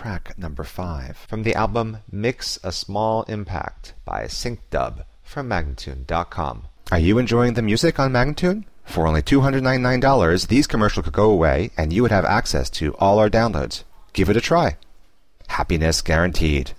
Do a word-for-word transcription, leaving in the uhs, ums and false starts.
track number five from the album Mix a Small Impact by SyncDub from Magnatune dot com. Are you enjoying the music on Magnatune? For only two hundred ninety-nine dollars, these commercials could go away and you would have access to all our downloads. Give it a try. Happiness guaranteed.